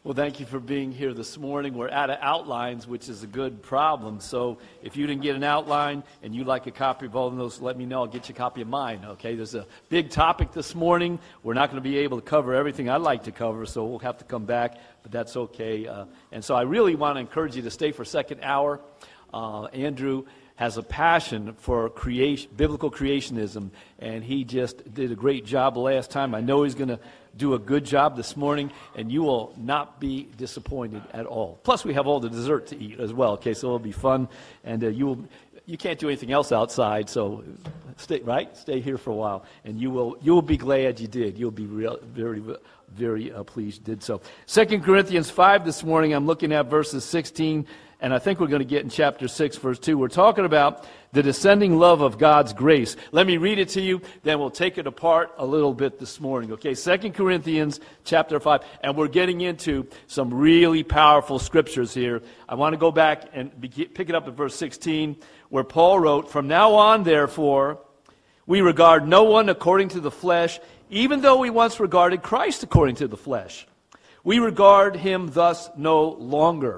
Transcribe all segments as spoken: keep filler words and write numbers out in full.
Well, thank you for being here this morning. We're out of outlines, which is a good problem. So if you didn't get an outline and you'd like a copy of all of those, let me know. I'll get you a copy of mine, okay? There's a big topic this morning. We're not going to be able to cover everything I'd like to cover, so we'll have to come back, but that's okay. Uh, and so I really want to encourage you to stay for second hour. Uh, Andrew has a passion for creation, biblical creationism, and he just did a great job last time. I know he's going to do a good job this morning, and you will not be disappointed at all. Plus, we have all the dessert to eat as well, okay, so it'll be fun, and uh, you will, you can't do anything else outside, so stay, right? Stay here for a while, and you will you will be glad you did. You'll be real, very, very uh, pleased you did so. Second Corinthians five this morning, I'm looking at verses sixteen, and I think we're going to get in chapter six, verse two. We're talking about the descending love of God's grace. Let me read it to you, then we'll take it apart a little bit this morning. Okay, Second Corinthians chapter five, and we're getting into some really powerful scriptures here. I want to go back and be, pick it up at verse sixteen, where Paul wrote, "From now on, therefore, we regard no one according to the flesh, even though we once regarded Christ according to the flesh. We regard him thus no longer."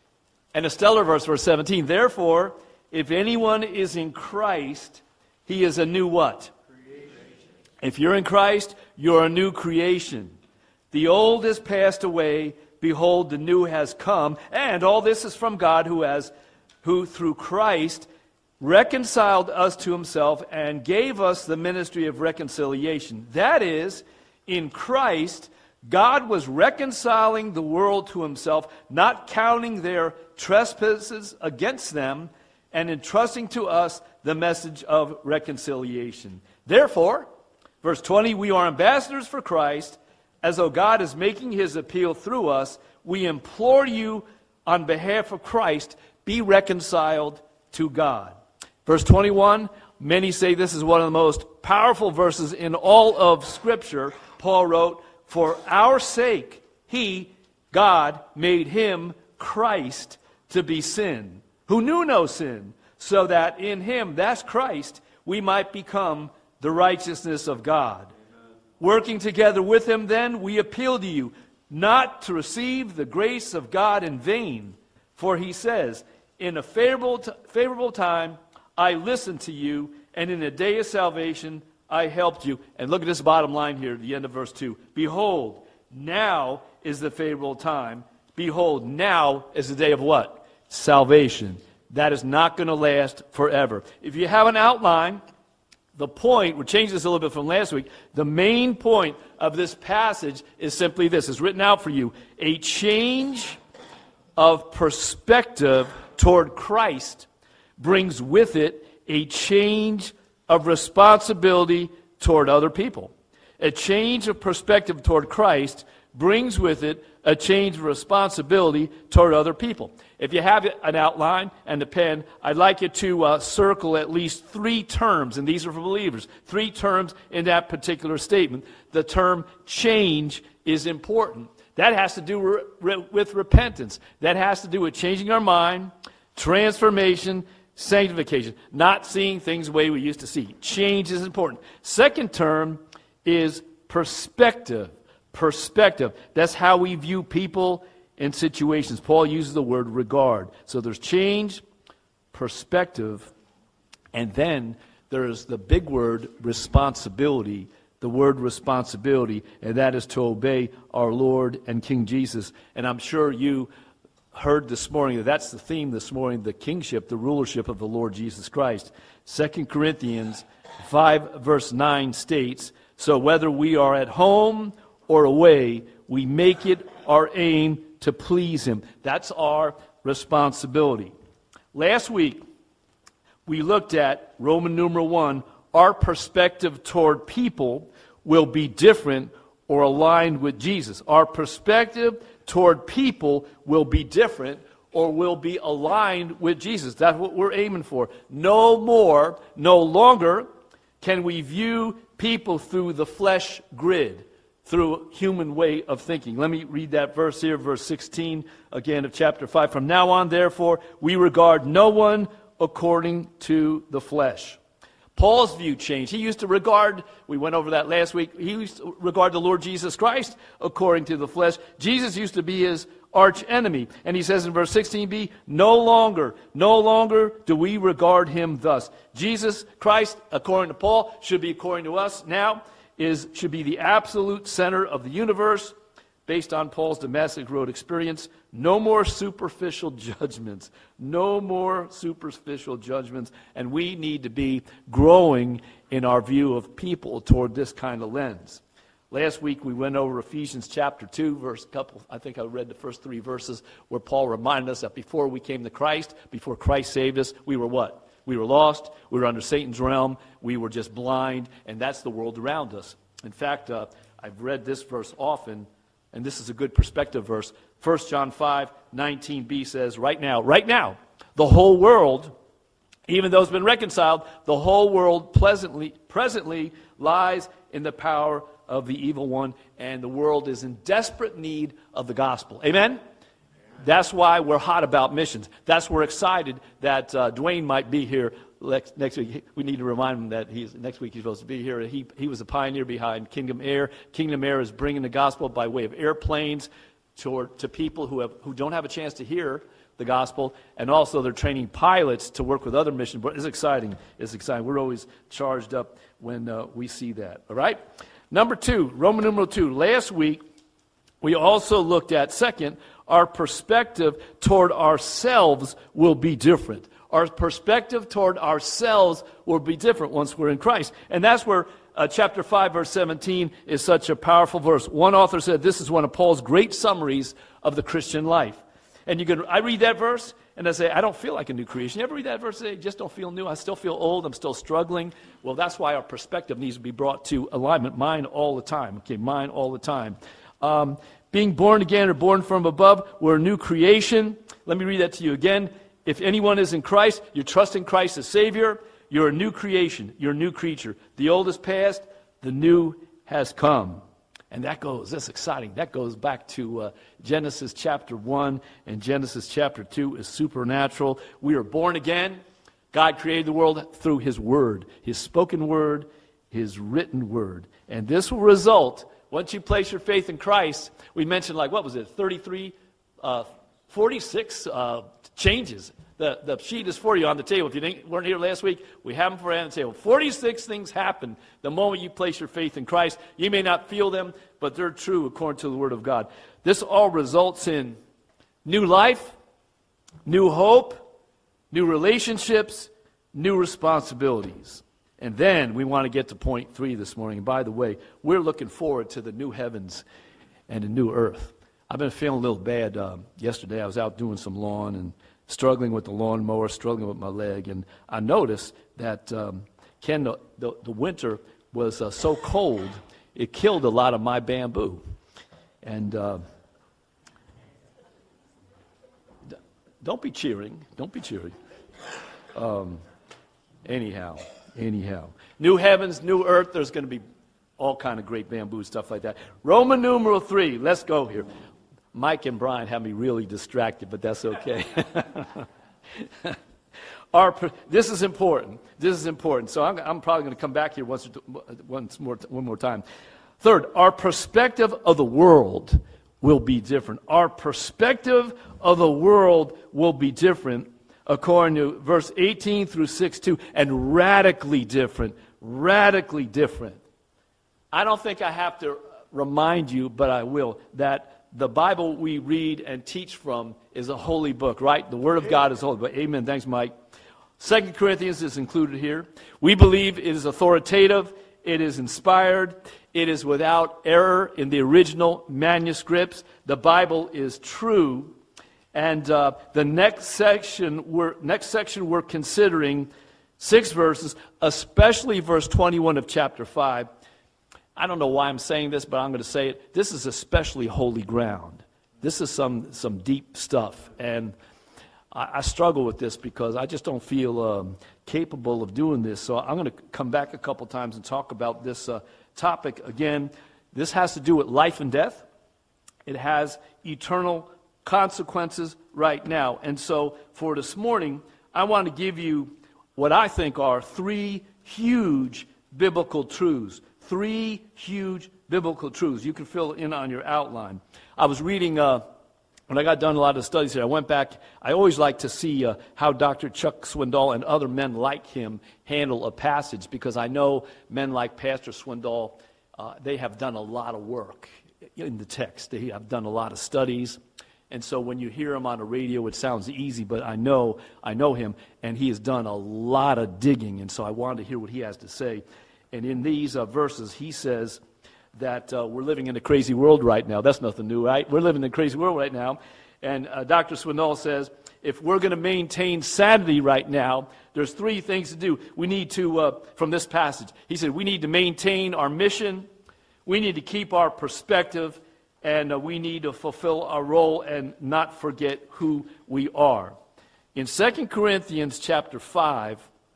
And a stellar verse, verse seventeen, "Therefore, if anyone is in Christ, he is a new" what? Creation. If you're in Christ, you're a new creation. "The old is passed away, behold, the new has come." And all this is from God, who has, who through Christ reconciled us to himself and gave us the ministry of reconciliation. That is, in Christ, God was reconciling the world to himself, not counting their trespasses against them, and entrusting to us the message of reconciliation. "Therefore," verse twenty, "we are ambassadors for Christ, as though God is making his appeal through us. We implore you on behalf of Christ, be reconciled to God." Verse twenty-one, many say this is one of the most powerful verses in all of Scripture. Paul wrote, "For our sake, he, God, made him, Christ, to be sin, who knew no sin, so that in him," that's Christ, "we might become the righteousness of God." Amen. "Working together with him, then, we appeal to you, not to receive the grace of God in vain. For he says, in a favorable, t- favorable time, I listened to you, and in a day of salvation, I helped you." And look at this bottom line here at the end of verse two. "Behold, now is the favorable time. Behold, now is the day of" what? Salvation. That is not going to last forever. If you have an outline, the point, we're changing this a little bit from last week, the main point of this passage is simply this. It's written out for you. A change of perspective toward Christ brings with it a change of responsibility toward other people. A change of perspective toward Christ brings with it a change of responsibility toward other people. If you have an outline and a pen, I'd like you to uh, circle at least three terms, and these are for believers, three terms in that particular statement. The term change is important. That has to do re- re- with repentance. That has to do with changing our mind, transformation, sanctification, not seeing things the way we used to see. Change is important. Second term is perspective. Perspective. That's how we view people and situations. Paul uses the word regard. So there's change, perspective, and then there's the big word responsibility. The word responsibility, and that is to obey our Lord and King Jesus. And I'm sure you heard this morning that that's the theme this morning, the kingship, the rulership of the Lord Jesus Christ. Second Corinthians five verse nine states, "So whether we are at home or away, we make it our aim to please him." That's our responsibility. Last week, we looked at Roman numeral one, our perspective toward people will be different or aligned with Jesus. Our perspective toward people will be different or will be aligned with Jesus. That's what we're aiming for. No more, no longer can we view people through the flesh grid, through human way of thinking. Let me read that verse here, verse sixteen, again of chapter five. "From now on, therefore, we regard no one according to the flesh." Paul's view changed. He used to regard, we went over that last week, he used to regard the Lord Jesus Christ according to the flesh. Jesus used to be his arch enemy. And he says in verse sixteen b, no longer, no longer do we regard him thus. Jesus Christ, according to Paul, should be according to us now, is should be the absolute center of the universe. Based on Paul's Damascus Road experience, no more superficial judgments. No more superficial judgments. And we need to be growing in our view of people toward this kind of lens. Last week we went over Ephesians chapter two, verse couple, I think I read the first three verses where Paul reminded us that before we came to Christ, before Christ saved us, we were what? We were lost, we were under Satan's realm, we were just blind, and that's the world around us. In fact, uh, I've read this verse often, and this is a good perspective verse. First John five nineteen b says, right now, right now, the whole world, even though it's been reconciled, the whole world pleasantly, presently lies in the power of the evil one, and the world is in desperate need of the gospel. Amen? That's why we're hot about missions. That's why we're excited that uh, Dwayne might be here next, next week. We need to remind him that he's next week he's supposed to be here. He, he was a pioneer behind Kingdom Air. Kingdom Air is bringing the gospel by way of airplanes to, to people who, have, who don't have a chance to hear the gospel, and also they're training pilots to work with other missions. But it's exciting. It's exciting. We're always charged up when uh, we see that. All right? Number two, Roman numeral two. Last week, we also looked at, second, our perspective toward ourselves will be different. Our perspective toward ourselves will be different once we're in Christ. And that's where uh, chapter five, verse seventeen is such a powerful verse. One author said this is one of Paul's great summaries of the Christian life. And you can, I read that verse, and I say, I don't feel like a new creation. You ever read that verse and say, I just don't feel new? I still feel old. I'm still struggling. Well, that's why our perspective needs to be brought to alignment. Mine all the time. Okay, mine all the time. Um, being born again or born from above, we're a new creation. Let me read that to you again. If anyone is in Christ, you're trusting Christ as Savior, you're a new creation. You're a new creature. The old is past, the new has come. And that goes, that's exciting. That goes back to uh, Genesis chapter one, and Genesis chapter two is supernatural. We are born again. God created the world through His Word, His spoken Word, His written Word. And this will result, once you place your faith in Christ, we mentioned like, what was it, thirty-three, uh, forty-six uh, changes. The, the sheet is for you on the table. If you didn't, weren't here last week, we have them for you on the table. forty-six things happen the moment you place your faith in Christ. You may not feel them, but they're true according to the Word of God. This all results in new life, new hope, new relationships, new responsibilities. And then we want to get to point three this morning. And by the way, we're looking forward to the new heavens and the new earth. I've been feeling a little bad. Um, yesterday I was out doing some lawn and struggling with the lawnmower, struggling with my leg, and I noticed that, um, Ken, the, the, the winter was uh, so cold, it killed a lot of my bamboo. And uh, d- don't be cheering, don't be cheering. Um, anyhow, anyhow. New heavens, new earth, there's going to be all kind of great bamboo stuff like that. Roman numeral three, let's go here. Mike and Brian have me really distracted, but that's okay. Our, this is important. This is important. So I'm, I'm probably going to come back here once, once more, one more time. Third, our perspective of the world will be different. Our perspective of the world will be different according to verse eighteen through six two, and radically different. Radically different. I don't think I have to remind you, but I will, that the Bible we read and teach from is a holy book, right? The Word of God is holy. But amen. Thanks, Mike. Second Corinthians is included here. We believe it is authoritative. It is inspired. It is without error in the original manuscripts. The Bible is true. And uh, the next section we're, next section we're considering, six verses, especially verse twenty-one of chapter five. I don't know why I'm saying this, but I'm going to say it. This is especially holy ground. This is some some deep stuff. And I, I struggle with this because I just don't feel um, capable of doing this. So I'm going to come back a couple times and talk about this uh, topic again. This has to do with life and death. It has eternal consequences right now. And so for this morning, I want to give you what I think are three huge biblical truths. Three huge biblical truths. You can fill in on your outline. I was reading, uh, when I got done a lot of studies here, I went back. I always like to see uh, how Doctor Chuck Swindoll and other men like him handle a passage, because I know men like Pastor Swindoll, uh, they have done a lot of work in the text. They have done a lot of studies. And so when you hear him on the radio, it sounds easy, but I know I know him, and he has done a lot of digging, and so I wanted to hear what he has to say. And in these uh, verses, he says that uh, we're living in a crazy world right now. That's nothing new, right? We're living in a crazy world right now. And uh, Doctor Swindoll says, if we're going to maintain sanity right now, there's three things to do. We need to, uh, from this passage, he said, we need to maintain our mission, we need to keep our perspective, and uh, we need to fulfill our role and not forget who we are. In Second Corinthians chapter five,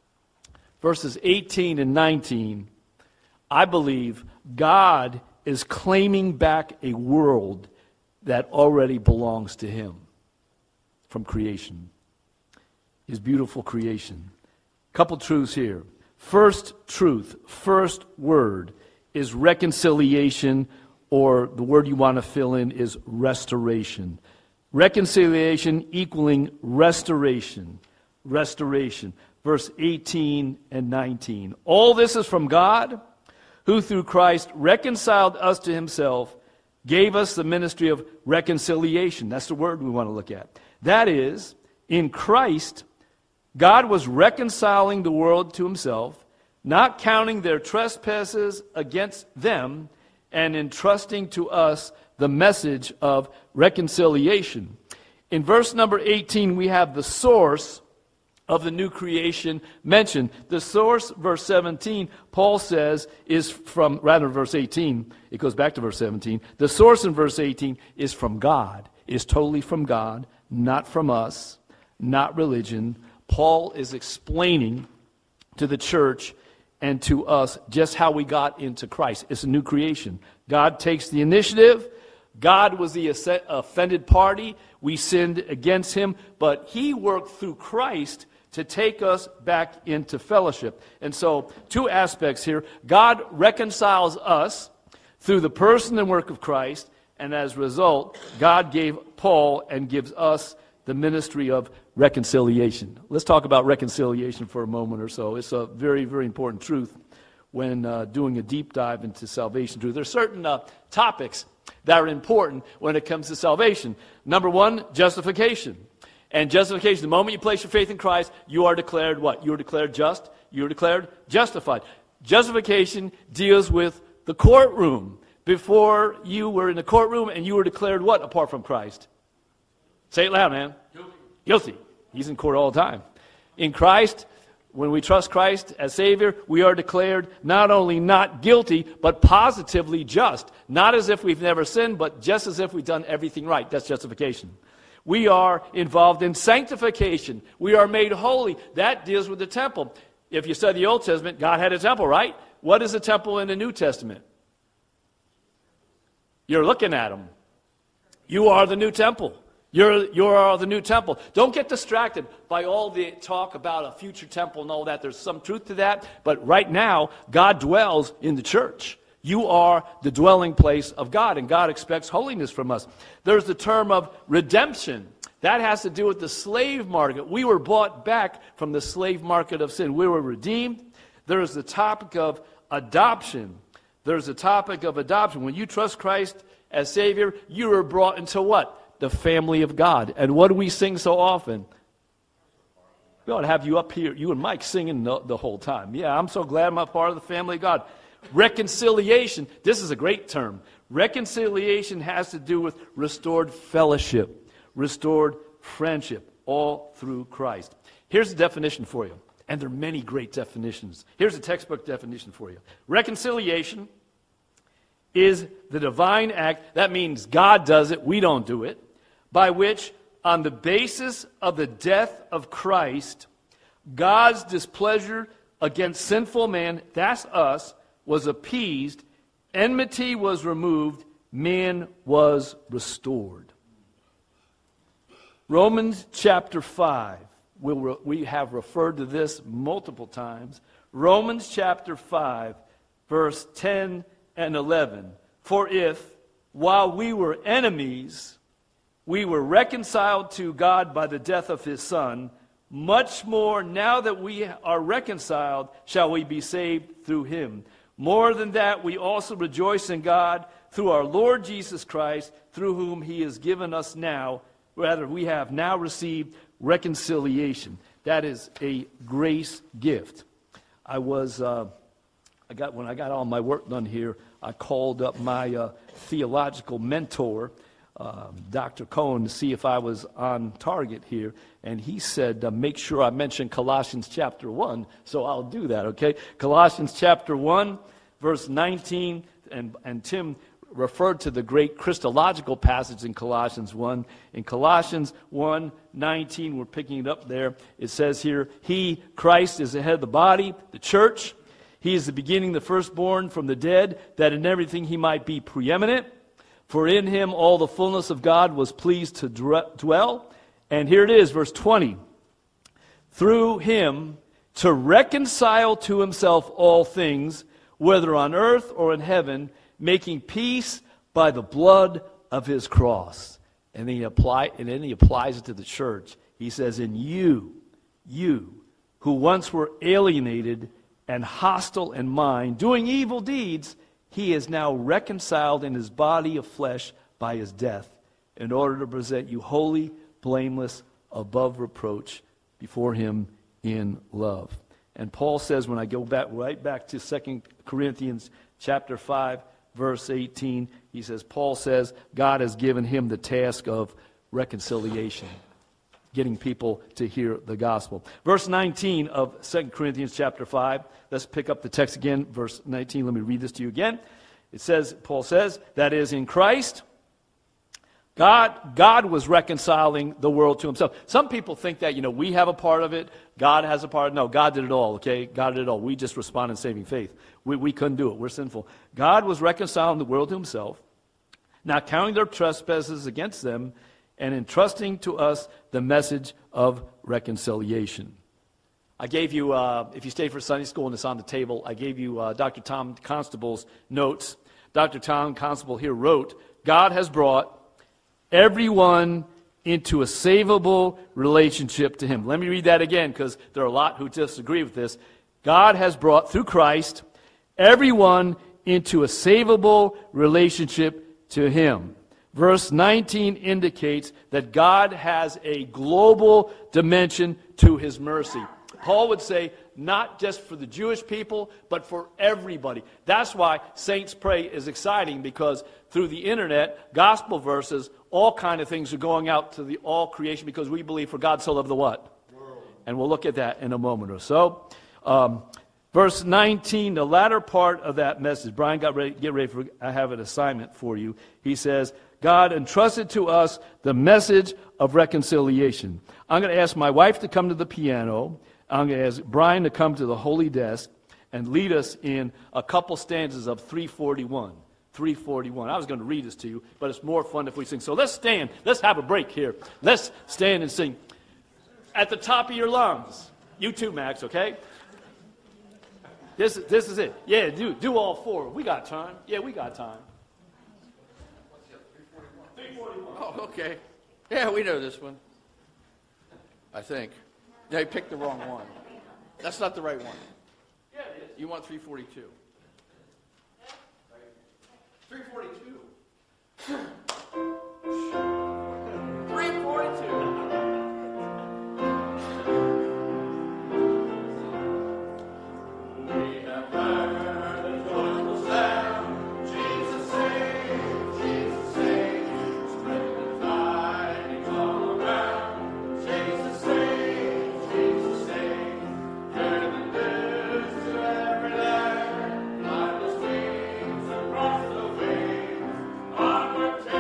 verses eighteen and nineteen, I believe God is claiming back a world that already belongs to him from creation, his beautiful creation. Couple truths here. First truth, first word is reconciliation, or the word you want to fill in is restoration. Reconciliation equaling restoration. Restoration. Verse eighteen and nineteen. All this is from God, who through Christ reconciled us to himself, gave us the ministry of reconciliation. That's the word we want to look at. That is, in Christ, God was reconciling the world to himself, not counting their trespasses against them, and entrusting to us the message of reconciliation. In verse number eighteen, we have the source of the new creation mentioned. The source, verse seventeen, Paul says, is from, rather verse eighteen, it goes back to verse seventeen. The source in verse eighteen is from God, is totally from God, not from us, not religion. Paul is explaining to the church and to us just how we got into Christ. It's a new creation. God takes the initiative. God was the offended party. We sinned against him, but he worked through Christ to take us back into fellowship. And so, two aspects here. God reconciles us through the person and work of Christ, and as a result, God gave Paul and gives us the ministry of reconciliation. Let's talk about reconciliation for a moment or so. It's a very, very important truth when uh, doing a deep dive into salvation truth. There are certain uh, topics that are important when it comes to salvation. Number one, justification. And justification, the moment you place your faith in Christ, you are declared what? You are declared just. You are declared justified. Justification deals with the courtroom. Before you were in the courtroom and you were declared what apart from Christ? Say it loud, man. Guilty. Guilty. He's in court all the time. In Christ, when we trust Christ as Savior, we are declared not only not guilty, but positively just. Not as if we've never sinned, but just as if we've done everything right. That's justification. We are involved in sanctification. We are made holy. That deals with the temple. If you study the Old Testament, God had a temple, right? What is a temple in the New Testament? You're looking at him. You are the new temple. You're, you are the new temple. Don't get distracted by all the talk about a future temple and all that. There's some truth to that. But right now, God dwells in the church. You are the dwelling place of God, and God expects holiness from us. There's the term of redemption. That has to do with the slave market. We were bought back from the slave market of sin. We were redeemed. There's the topic of adoption. There's the topic of adoption. When you trust Christ as Savior, you are brought into what? The family of God. And what do we sing so often? We ought to have you up here, you and Mike, singing the, the whole time. Yeah, I'm so glad I'm a part of the family of God. Reconciliation. This is a great term. Reconciliation has to do with restored fellowship, restored friendship, all through Christ. Here's the definition for you. And there are many great definitions. Here's a textbook definition for you. Reconciliation is the divine act, that means God does it, we don't do it, by which, on the basis of the death of Christ, God's displeasure against sinful man, that's us, was appeased, enmity was removed, man was restored. Romans chapter five, we'll re- we have referred to this multiple times. Romans chapter five, verse ten and eleven. For if, while we were enemies, we were reconciled to God by the death of his Son, much more, now that we are reconciled, shall we be saved through him. More than that, we also rejoice in God through our Lord Jesus Christ, through whom he has given us now, rather, we have now received reconciliation. That is a grace gift. I was, uh, I got when I got all my work done here, I called up my uh, theological mentor, Um, Doctor Cohen, to see if I was on target here, and he said, uh, make sure I mention Colossians chapter one, so I'll do that, okay? Colossians chapter one, verse nineteen, and, and Tim referred to the great Christological passage in Colossians one. In Colossians one nineteen, we're picking it up there, it says here, he, Christ, is the head of the body, the church. He is the beginning, the firstborn from the dead, that in everything he might be preeminent. For in him all the fullness of God was pleased to dwell. And here it is, verse twenty. Through him to reconcile to himself all things, whether on earth or in heaven, making peace by the blood of his cross. And then he apply, and then he applies it to the church. He says, in you, you, who once were alienated and hostile in mind, doing evil deeds, he is now reconciled in his body of flesh by his death, in order to present you holy, blameless, above reproach before him in love. And Paul says, when I go back right back to Second Corinthians chapter five, verse eighteen, he says, Paul says, God has given him the task of reconciliation, getting people to hear the gospel. Verse nineteen of Second Corinthians chapter five, let's pick up the text again, verse nineteen. Let me read this to you again. It says, Paul says, that is, in Christ, God, God was reconciling the world to himself. Some people think that, you know, we have a part of it, God has a part. No, God did it all, okay? God did it all. We just respond in saving faith. We, we couldn't do it. We're sinful. God was reconciling the world to himself, not counting their trespasses against them, and entrusting to us the message of reconciliation. I gave you, uh, if you stayed for Sunday school and it's on the table, I gave you uh, Doctor Tom Constable's notes. Doctor Tom Constable here wrote, God has brought everyone into a savable relationship to him. Let me read that again, because there are a lot who disagree with this. God has brought, through Christ, everyone into a savable relationship to him. Verse nineteen indicates that God has a global dimension to his mercy. Paul would say, not just for the Jewish people, but for everybody. That's why Saints Pray is exciting, because through the internet, gospel verses, all kind of things are going out to the all creation, because we believe for God so loved the what? World. And we'll look at that in a moment or so. Um, verse nineteen, the latter part of that message, Brian got ready, get ready for, I have an assignment for you. He says, God entrusted to us the message of reconciliation. I'm going to ask my wife to come to the piano. I'm going to ask Brian to come to the holy desk and lead us in a couple stanzas of three forty-one. three forty-one. I was going to read this to you, but it's more fun if we sing. So let's stand. Let's have a break here. Let's stand and sing at the top of your lungs. You too, Max, okay? This, this is it. Yeah, do, do all four. We got time. Yeah, we got time. three forty-one. Oh, okay. Yeah, we know this one. I think. Yeah, you picked the wrong one. That's not the right one. Yeah, it is. You want three forty-two. three forty-two. three forty-two. Across the way, onward.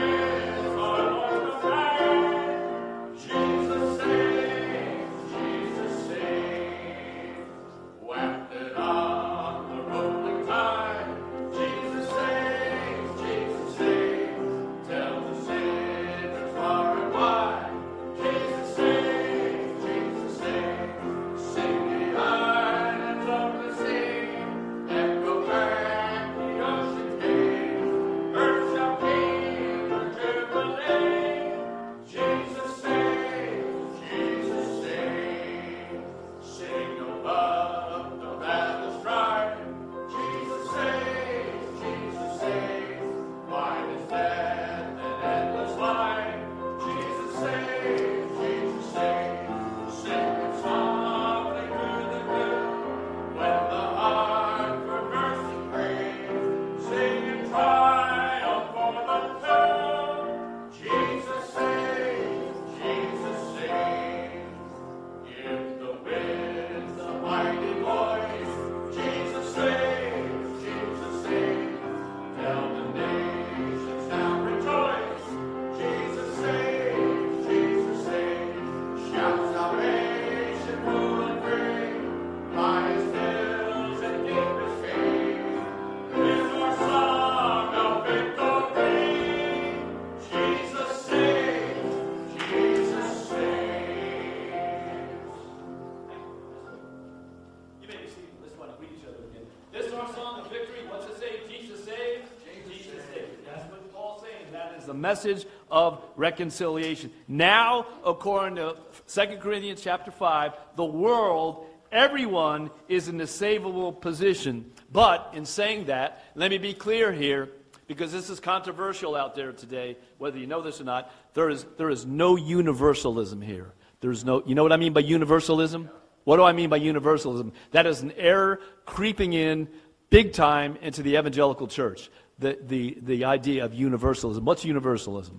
is the message of reconciliation. Now, according to Second Corinthians chapter five, the world, everyone is in a savable position. But in saying that, let me be clear here, because this is controversial out there today, whether you know this or not, there is there is no universalism here. There's no, you know what I mean by universalism? What do I mean by universalism? That is an error creeping in big time into the evangelical church. The the the idea of universalism. What's universalism?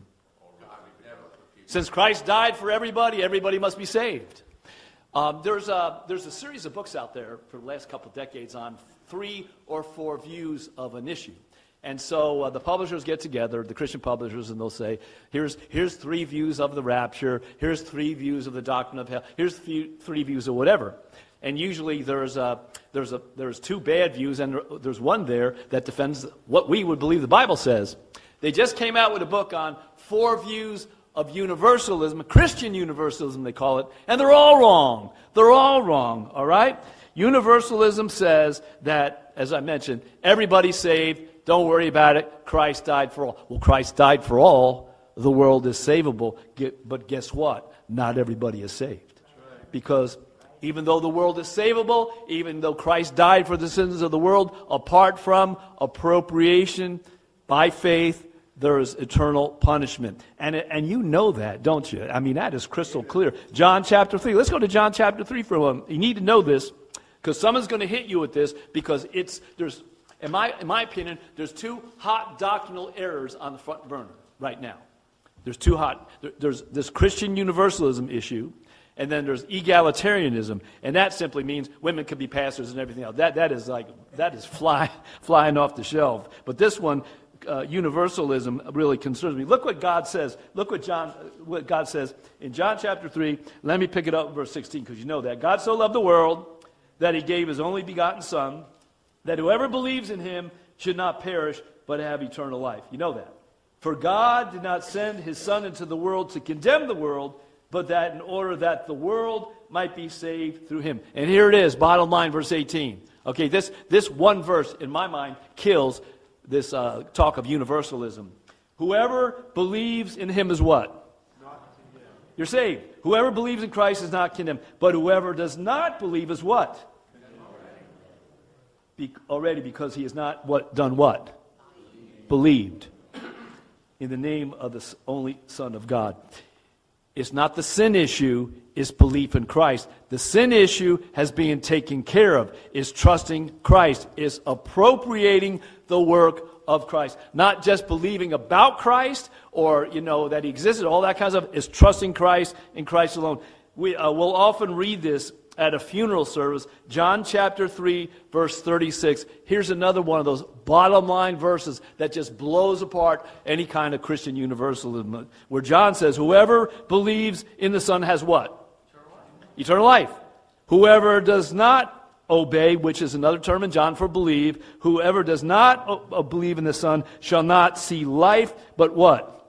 Since Christ died for everybody, everybody must be saved. Um, there's a there's a series of books out there for the last couple of decades on three or four views of an issue. And so uh, the publishers get together, the Christian publishers, and they'll say, here's here's three views of the rapture, here's three views of the doctrine of hell, here's three, three views of whatever. And usually there's a, there's a, there's two bad views, and there's one there that defends what we would believe the Bible says. They just came out with a book on four views of universalism, Christian universalism they call it, and they're all wrong. They're all wrong, all right? Universalism says that, as I mentioned, everybody's saved. Don't worry about it. Christ died for all. Well, Christ died for all. The world is savable. But guess what? Not everybody is saved. Because even though the world is savable, even though Christ died for the sins of the world, apart from appropriation by faith, there is eternal punishment. And, and you know that, don't you? I mean, that is crystal clear. John chapter three. Let's go to John chapter three for a moment. You need to know this, because someone's going to hit you with this, because it's there's... In my, in my opinion, there's two hot doctrinal errors on the front burner right now. There's two hot, there, there's this Christian universalism issue, and then there's egalitarianism, and that simply means women can be pastors and everything else. That, that is like, that is fly, flying off the shelf. But this one, uh, universalism, really concerns me. Look what God says. Look what John, what God says in John chapter three. Let me pick it up in verse sixteen, because you know that. God so loved the world that he gave his only begotten Son, that whoever believes in him should not perish, but have eternal life. You know that. For God did not send his Son into the world to condemn the world, but that in order that the world might be saved through him. And here it is, bottom line, verse eighteen. Okay, this, this one verse, in my mind, kills this uh, talk of universalism. Whoever believes in him is what? You're saved. Whoever believes in Christ is not condemned. But whoever does not believe is what? Be, already because he has not what done what? Believed in the name of the only Son of God. It's not the sin issue, it's belief in Christ. The sin issue has been taken care of. It's trusting Christ. It's appropriating the work of Christ. Not just believing about Christ or, you know, that he existed, all that kind of stuff. It's trusting Christ and Christ alone. We uh, will often read this at a funeral service, John chapter three, verse thirty-six. Here's another one of those bottom line verses that just blows apart any kind of Christian universalism, where John says, whoever believes in the Son has what? Eternal life. Eternal life. Whoever does not obey, which is another term in John for believe, whoever does not o- believe in the Son shall not see life, but what?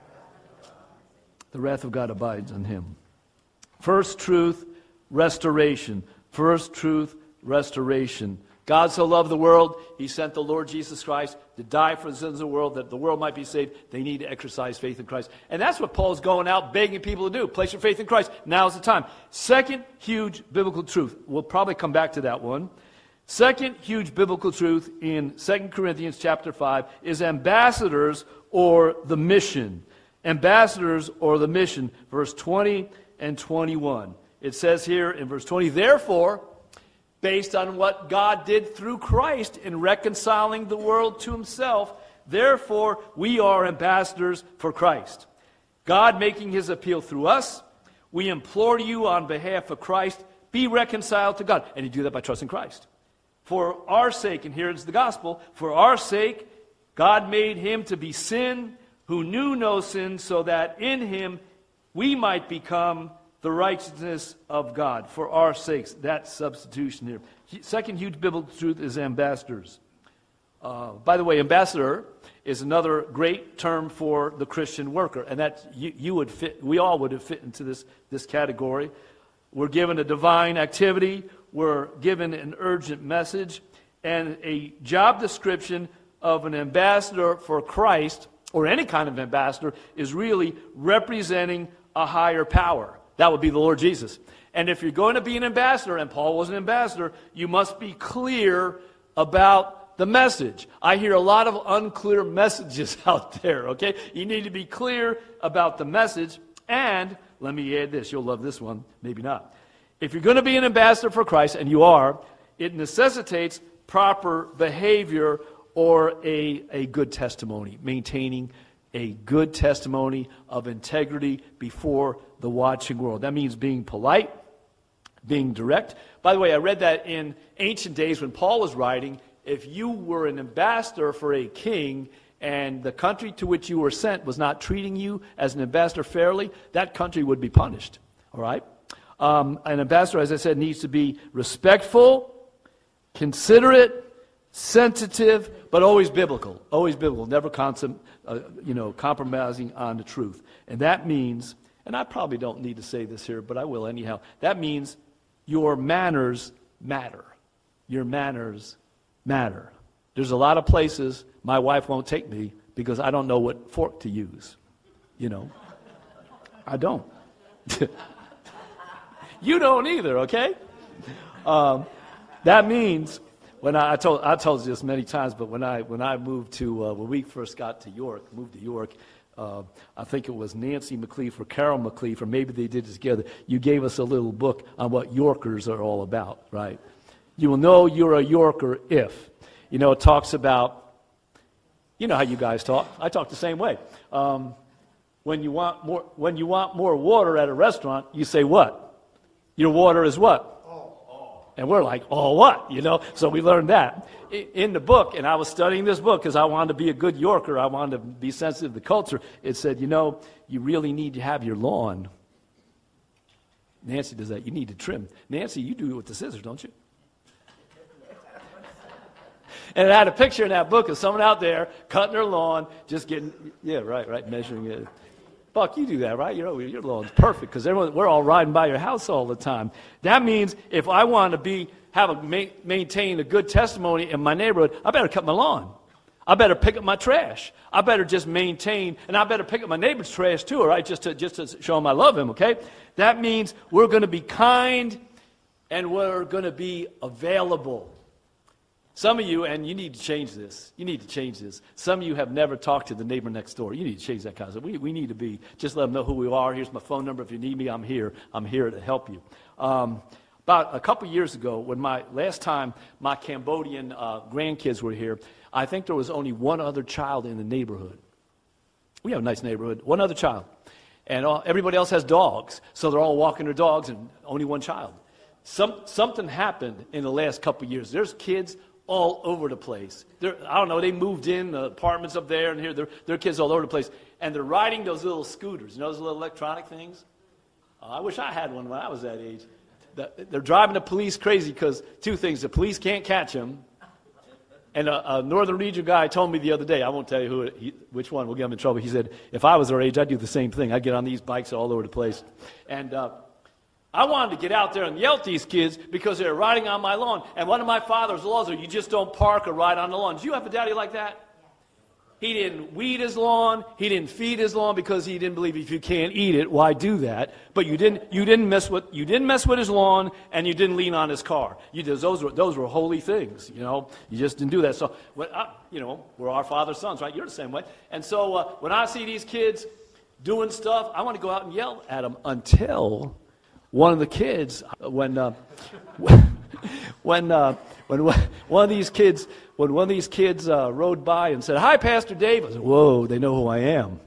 The wrath of God abides on him. First truth, restoration. First truth, restoration. God so loved the world, he sent the Lord Jesus Christ to die for the sins of the world, that the world might be saved. They need to exercise faith in Christ. And that's what Paul's going out begging people to do. Place your faith in Christ. Now's the time. Second huge biblical truth. We'll probably come back to that one. Second huge biblical truth in Second Corinthians chapter five is ambassadors or the mission. Ambassadors or the mission. Verse twenty and twenty-one. It says here in verse twenty, therefore, based on what God did through Christ in reconciling the world to himself, therefore we are ambassadors for Christ. God making his appeal through us, we implore you on behalf of Christ, be reconciled to God. And you do that by trusting Christ. For our sake, and here is the gospel, for our sake, God made him to be sin who knew no sin, so that in him we might become the righteousness of God. For our sakes, that substitution here. Second huge biblical truth is ambassadors. Uh, by the way, ambassador is another great term for the Christian worker, and that you, you would fit. We all would have fit into this this category. We're given a divine activity. We're given an urgent message, and a job description of an ambassador for Christ or any kind of ambassador, is really representing a higher power. That would be the Lord Jesus. And if you're going to be an ambassador, and Paul was an ambassador, you must be clear about the message. I hear a lot of unclear messages out there, okay? You need to be clear about the message. And let me add this. You'll love this one. Maybe not. If you're going to be an ambassador for Christ, and you are, it necessitates proper behavior or a, a good testimony, maintaining a good testimony of integrity before the watching world. That means being polite, being direct. By the way, I read that in ancient days when Paul was writing, if you were an ambassador for a king and the country to which you were sent was not treating you as an ambassador fairly, that country would be punished. All right? Um, an ambassador, as I said, needs to be respectful, considerate, sensitive, but always biblical. Always biblical. Never consum, uh, you know, compromising on the truth. And that means, and I probably don't need to say this here, but I will anyhow. That means your manners matter. Your manners matter. There's a lot of places my wife won't take me because I don't know what fork to use. You know, I don't. You don't either, okay? Um, that means when I, I told I told you this many times, but when I when I moved to uh, when we first got to York, moved to York, uh, I think it was Nancy McLeaf or Carol McLeaf, or maybe they did it together. You gave us a little book on what Yorkers are all about, right? You will know you're a Yorker if, you know, it talks about, you know how you guys talk. I talk the same way. Um, when you want more, when you want more water at a restaurant, you say what? Your water is what? Oh, oh. And we're like, oh, what? You know, so we learned that. In the book, and I was studying this book because I wanted to be a good Yorker. I wanted to be sensitive to the culture. It said, you know, you really need to have your lawn. Nancy does that. You need to trim. Nancy, you do it with the scissors, don't you? And it had a picture in that book of someone out there cutting their lawn, just getting, yeah, right, right, measuring it. Buck, you do that, right? You know, your lawn's perfect because we're all riding by your house all the time. That means if I want to be have a ma- maintain a good testimony in my neighborhood, I better cut my lawn. I better pick up my trash. I better just maintain, and I better pick up my neighbor's trash too, all right, just to just to show him I love him, okay? That means we're going to be kind and we're going to be available. Some of you, and you need to change this. You need to change this. Some of you have never talked to the neighbor next door. You need to change that concept. We, we need to be, just let them know who we are. Here's my phone number. If you need me, I'm here. I'm here to help you. Um, about a couple years ago, when my last time my Cambodian uh, grandkids were here, I think there was only one other child in the neighborhood. We have a nice neighborhood. One other child. And all, everybody else has dogs. So they're all walking their dogs and only one child. Some, something happened in the last couple of years. There's kids all over the place. They're, I don't know, they moved in, the apartments up there and here, there are kids all over the place. And they're riding those little scooters, you know those little electronic things? Uh, I wish I had one when I was that age. The, they're driving the police crazy because two things, the police can't catch them. And a, a Northern Region guy told me the other day, I won't tell you who, he, which one, we'll get him in trouble. He said, if I was their age, I'd do the same thing. I'd get on these bikes all over the place. And uh, I wanted to get out there and yell at these kids because they're riding on my lawn. And one of my father's laws are you just don't park or ride on the lawn. Did you have a daddy like that? He didn't weed his lawn. He didn't feed his lawn because he didn't believe if you can't eat it, why do that? But you didn't you didn't mess with you didn't mess with his lawn and you didn't lean on his car. You did, those were those were holy things, you know. You just didn't do that. So when I, you know, we're our father's sons, right? You're the same way. And so uh, when I see these kids doing stuff, I want to go out and yell at them until one of the kids, when uh, when uh, when one of these kids, when one of these kids uh, rode by and said, "Hi, Pastor Dave," I said, "Whoa, they know who I am."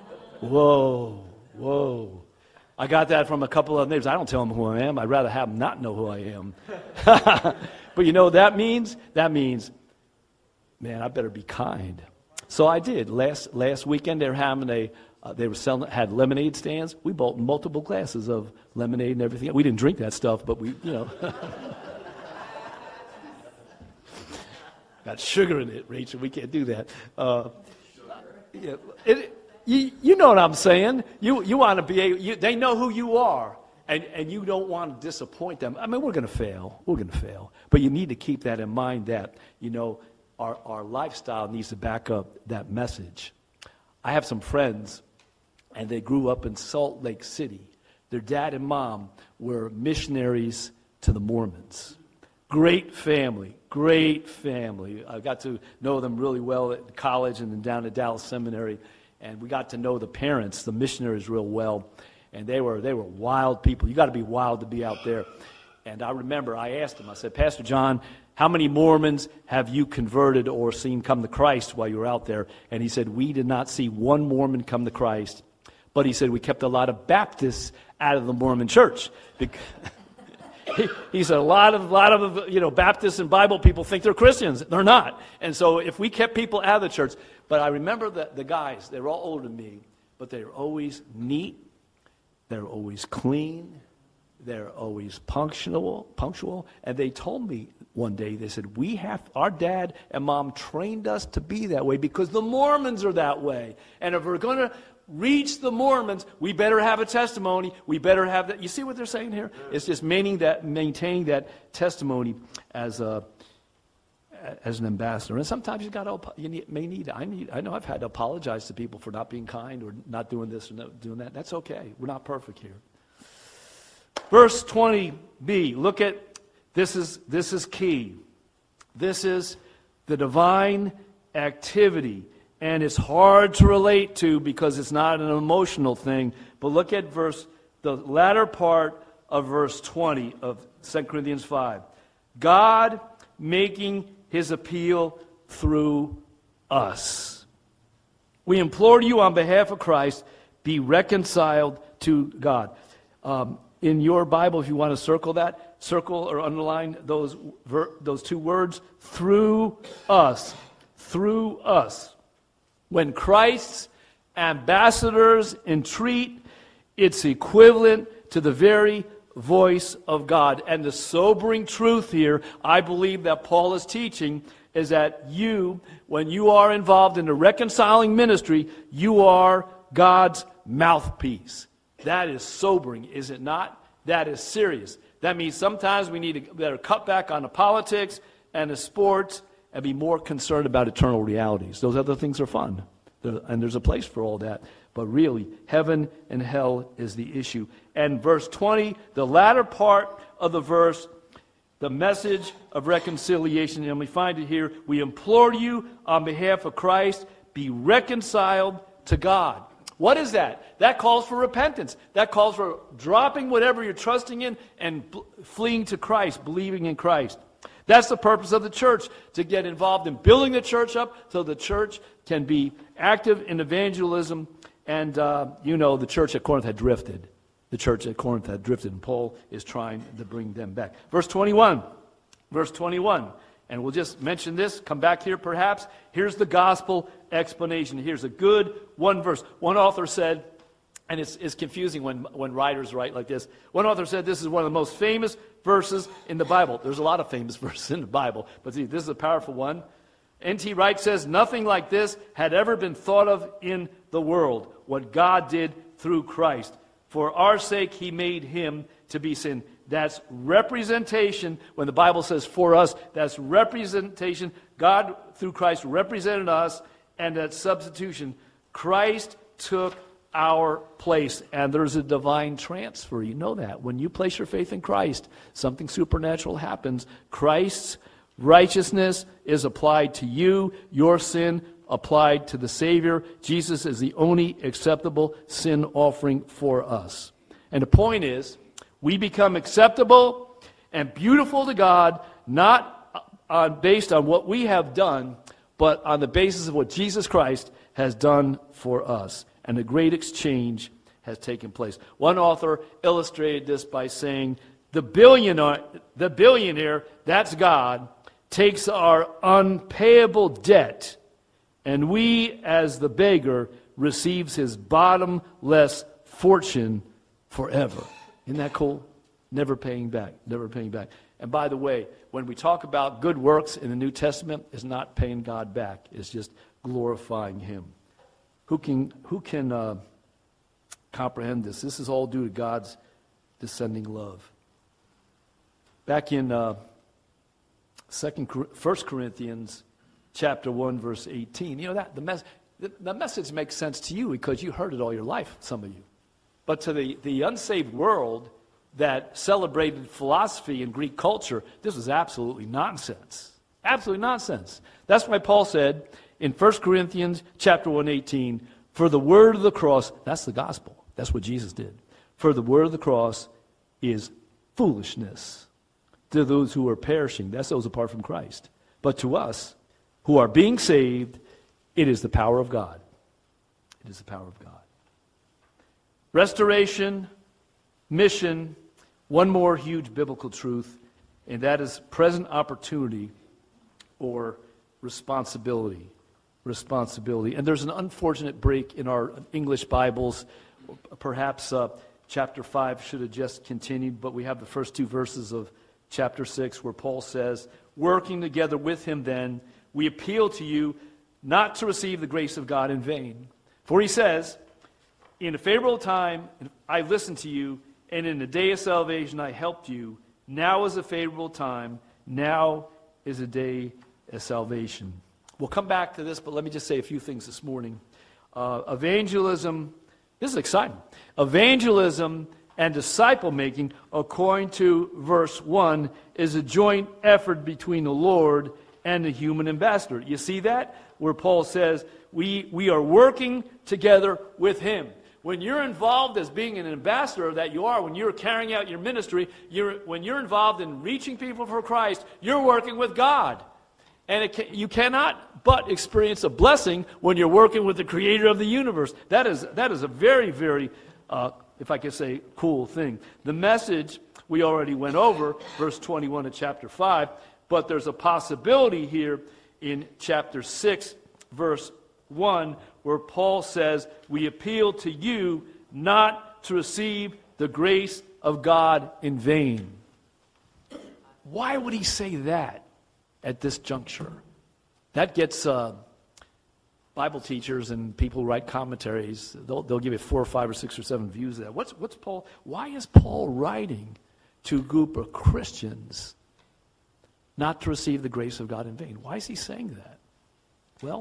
Whoa, whoa! I got that from a couple of neighbors. I don't tell them who I am. I'd rather have them not know who I am. But you know what that means? That means, man, I better be kind. So I did. Last last weekend, they were having a. Uh, they were selling, had lemonade stands. We bought multiple glasses of lemonade and everything. We didn't drink that stuff, but we, you know. Got sugar in it, Rachel. We can't do that. Uh, yeah, it, you, you know what I'm saying. You you want to be able, you, they know who you are, and, and you don't want to disappoint them. I mean, we're going to fail. We're going to fail. But you need to keep that in mind that, you know, our, our lifestyle needs to back up that message. I have some friends, and they grew up in Salt Lake City. Their dad and mom were missionaries to the Mormons. Great family, great family. I got to know them really well at college and then down at Dallas Seminary, and we got to know the parents, the missionaries, real well. And they were they were wild people. You got to be wild to be out there. And I remember I asked him, I said, Pastor John, how many Mormons have you converted or seen come to Christ while you were out there? And he said, we did not see one Mormon come to Christ. But he said, we kept a lot of Baptists out of the Mormon church. he, he said, a lot of, lot of, you know, Baptists and Bible people think they're Christians. They're not. And so if we kept people out of the church, but I remember the, the guys, they were all older than me, but they were always neat. They're always clean. They're always punctual, punctual. And they told me one day, they said, we have, our dad and mom trained us to be that way because the Mormons are that way. And if we're going to reach the Mormons, we better have a testimony. We better have that. You see what they're saying here? It's just maintaining that, maintaining that testimony as a, as an ambassador. And sometimes you got to, you need, may need, I need, I know I've had to apologize to people for not being kind or not doing this or not doing that. That's okay. We're not perfect here. Verse twenty b, look at, this is, this is key. This is the divine activity. And it's hard to relate to because it's not an emotional thing. But look at verse, the latter part of verse twenty of Second Corinthians five. God making his appeal through us. We implore you on behalf of Christ, be reconciled to God. Um, in your Bible, if you want to circle that, circle or underline those ver- those two words, through us. Through us. When Christ's ambassadors entreat, it's equivalent to the very voice of God. And the sobering truth here, I believe that Paul is teaching, is that you, when you are involved in the reconciling ministry, you are God's mouthpiece. That is sobering, is it not? That is serious. That means sometimes we need to better cut back on the politics and the sports and be more concerned about eternal realities. Those other things are fun, and there's a place for all that. But really, heaven and hell is the issue. And verse twenty, the latter part of the verse, the message of reconciliation, and we find it here, we implore you on behalf of Christ, be reconciled to God. What is that? That calls for repentance. That calls for dropping whatever you're trusting in and b- fleeing to Christ, believing in Christ. That's the purpose of the church, to get involved in building the church up so the church can be active in evangelism. And, uh, you know, the church at Corinth had drifted. The church at Corinth had drifted, and Paul is trying to bring them back. Verse twenty-one. Verse twenty-one. And we'll just mention this, come back here perhaps. Here's the gospel explanation. Here's a good one verse. One author said, and it's, it's confusing when, when writers write like this. One author said this is one of the most famous verses in the Bible. There's a lot of famous verses in the Bible, but see, this is a powerful one. N T Wright says, nothing like this had ever been thought of in the world, what God did through Christ. For our sake, he made him to be sin. That's representation. When the Bible says for us, that's representation. God, through Christ, represented us, and that substitution. Christ took our place, and there's a divine transfer. You know that. When you place your faith in Christ, something supernatural happens. Christ's righteousness is applied to you, your sin applied to the Savior. Jesus is the only acceptable sin offering for us. And the point is, we become acceptable and beautiful to God, not on, based on what we have done, but on the basis of what Jesus Christ has done for us. And a great exchange has taken place. One author illustrated this by saying, the billionaire, the billionaire, that's God, takes our unpayable debt, and we, as the beggar, receives his bottomless fortune forever. Isn't that cool? Never paying back, never paying back. And by the way, when we talk about good works in the New Testament, it's not paying God back. It's just glorifying him. Who can, who can uh, comprehend this? This is all due to God's descending love. Back in uh, Second, First Corinthians chapter one, verse eighteen, you know that the mess. the, the message makes sense to you because you heard it all your life, some of you. But to the, the unsaved world that celebrated philosophy and Greek culture, this was absolutely nonsense. Absolutely nonsense. That's why Paul said in First Corinthians chapter one eighteen, for the word of the cross, that's the gospel. That's what Jesus did. For the word of the cross is foolishness to those who are perishing. That's those apart from Christ. But to us who are being saved, it is the power of God. It is the power of God. Restoration, mission, one more huge biblical truth, and that is present opportunity or responsibility. Responsibility. And there's an unfortunate break in our English Bibles. Perhaps uh, chapter five should have just continued, but we have the first two verses of chapter six where Paul says, working together with him then, we appeal to you not to receive the grace of God in vain. For he says, in a favorable time I listened to you, and in the day of salvation I helped you. Now is a favorable time. Now is a day of salvation. We'll come back to this, but let me just say a few things this morning. Uh, evangelism, this is exciting. Evangelism and disciple-making, according to verse one, is a joint effort between the Lord and the human ambassador. You see that? Where Paul says, we, we are working together with him. When you're involved as being an ambassador that you are, when you're carrying out your ministry, you're, when you're involved in reaching people for Christ, you're working with God. And it can, you cannot but experience a blessing when you're working with the creator of the universe. That is, that is a very, very, uh, if I could say, cool thing. The message we already went over, verse twenty-one of chapter five, but there's a possibility here in chapter six, verse one, where Paul says, we appeal to you not to receive the grace of God in vain. Why would he say that at this juncture? That gets uh, Bible teachers and people who write commentaries, they'll, they'll give you four or five or six or seven views of that. What's, what's Paul, why is Paul writing to a group of Christians not to receive the grace of God in vain? Why is he saying that? Well,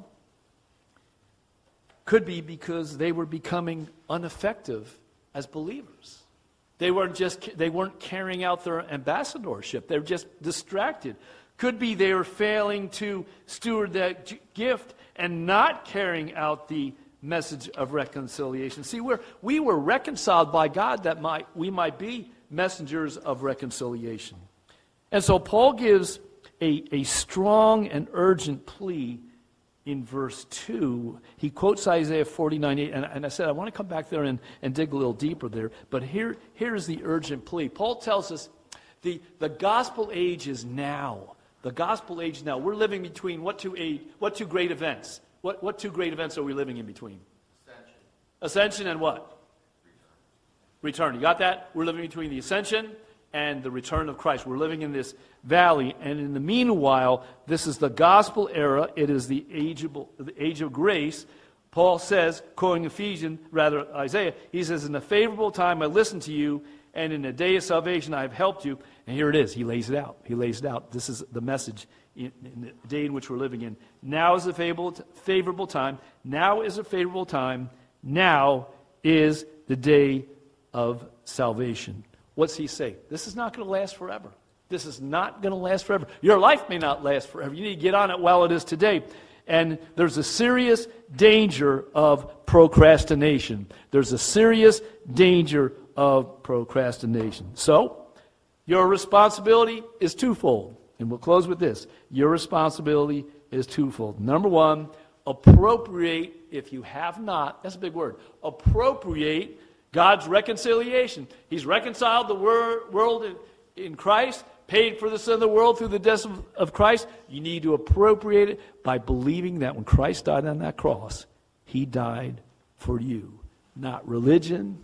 could be because they were becoming ineffective as believers. They weren't just they weren't carrying out their ambassadorship. They were just distracted. Could be they were failing to steward that g- gift and not carrying out the message of reconciliation. See, we're, we were reconciled by God that might we might be messengers of reconciliation. And so Paul gives a, a strong and urgent plea in verse two. He quotes Isaiah forty-nine eight, and, and I said I want to come back there and, and dig a little deeper there. But here, here is the urgent plea. Paul tells us the, the gospel age is now. The gospel age now. We're living between what two age, what two great events? What, what two great events are we living in between? Ascension. Ascension and what? Return. Return. You got that? We're living between the ascension and the return of Christ. We're living in this valley, and in the meanwhile, this is the gospel era. It is the age of, the age of grace. Paul says, quoting Ephesians, rather Isaiah, he says, in the favorable time I listened to you, and in the day of salvation I have helped you. And here it is. He lays it out. He lays it out. This is the message in, in the day in which we're living in. Now is a favorable, favorable time. Now is a favorable time. Now is the day of salvation. What's he say? This is not going to last forever. This is not going to last forever. Your life may not last forever. You need to get on it while it is today. And there's a serious danger of procrastination. There's a serious danger of procrastination. So, your responsibility is twofold. And we'll close with this. Your responsibility is twofold. Number one, appropriate, if you have not, that's a big word, appropriate God's reconciliation. He's reconciled the wor- world in, in Christ, paid for the sin of the world through the death of, of Christ. You need to appropriate it by believing that when Christ died on that cross, he died for you. Not religion,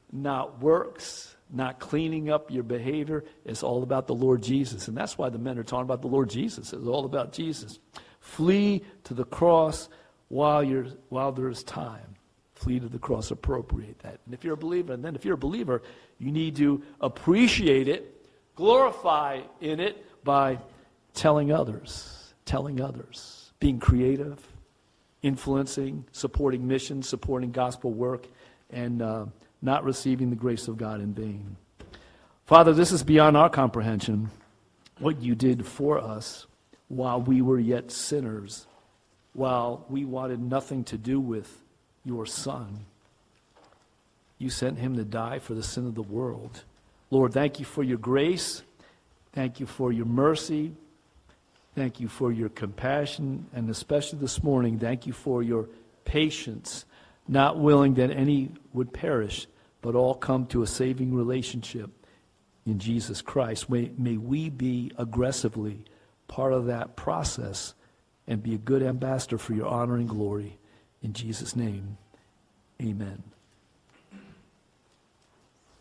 not works, not cleaning up your behavior. It's all about the Lord Jesus. And that's why the men are talking about the Lord Jesus. It's all about Jesus. Flee to the cross while you're while there is time. Flee to the cross, appropriate that. And if you're a believer, and then if you're a believer, you need to appreciate it, glorify in it by telling others, telling others, being creative, influencing, supporting missions, supporting gospel work, and uh, not receiving the grace of God in vain. Father, this is beyond our comprehension, what you did for us while we were yet sinners, while we wanted nothing to do with your Son. You sent him to die for the sin of the world. Lord, thank you for your grace. Thank you for your mercy. Thank you for your compassion. And especially this morning, thank you for your patience, not willing that any would perish, but all come to a saving relationship in Jesus Christ. May, may we be aggressively part of that process and be a good ambassador for your honor and glory. In Jesus' name, amen.